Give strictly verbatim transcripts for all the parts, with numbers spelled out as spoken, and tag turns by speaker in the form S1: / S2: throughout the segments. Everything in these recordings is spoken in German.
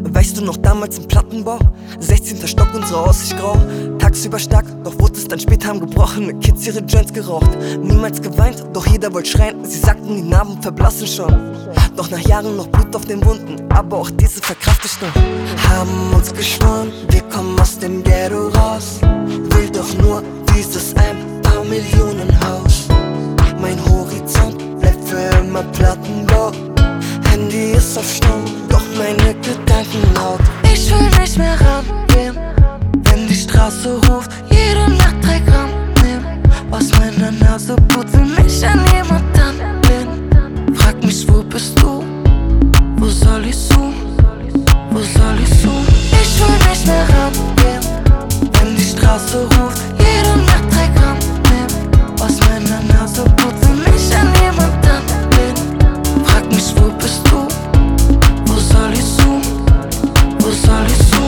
S1: Weißt du noch damals im Plattenbau? sechzehnter Stock, unsere Aussicht grau. Tagsüber stark, doch wurde es dann später haben gebrochen. Mit Kids ihre Joints geraucht. Niemals geweint, doch jeder wollte schreien. Sie sagten, die Narben verblassen schon. Doch nach Jahren noch Blut auf den Wunden, aber auch diese verkraft ich noch. Haben uns geschworen, wir kommen aus dem Ghetto raus. Will doch nur dieses ein paar Millionen Haus. Mein Horizont bleibt für immer Plattenbau. Handy ist auf Stumm, doch meine Gedanken laut.
S2: Ich will nicht mehr rangehen, wenn die Straße ruft. Jede Nacht drei Gramm nehmen, aus meiner Nase Blut, will mich an jemand anlehnen. Frag mich, wo bist du? Wo soll ich suchen? Wo soll ich suchen? Ich will nicht mehr rangehen, wenn die Straße ruft. Jede Nacht drei Gramm nehmen, aus meiner Nase Blut, will mich an jemand anlehnen. Frag mich, wo bist du? Wo soll ich suchen? Wo soll ich suchen?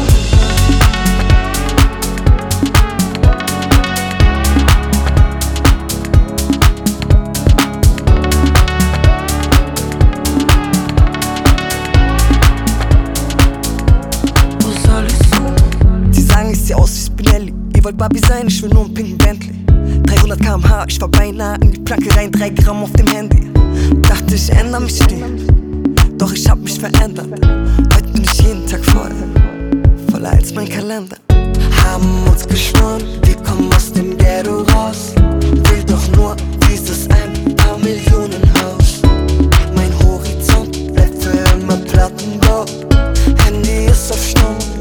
S2: Wo soll ich suchen?
S1: Sie sagen, ich seh aus wie Spinelli. Ihr wollt Barbie sein, ich will nur einen pinken Bentley. dreihundert Kilometer pro Stunde, ich war beinahe in die Planke rein, drei Gramm auf dem Handy. Dachte, ich ändere mich nie, doch ich hab mich verändert. Heute bin ich jeden Tag voll, voller als mein Kalender. Haben uns geschworen, wir kommen aus dem Ghetto raus. Will doch nur dieses ein paar Millionen Haus. Mein Horizont bleibt für immer Plattenbau. Handy ist auf Stumm,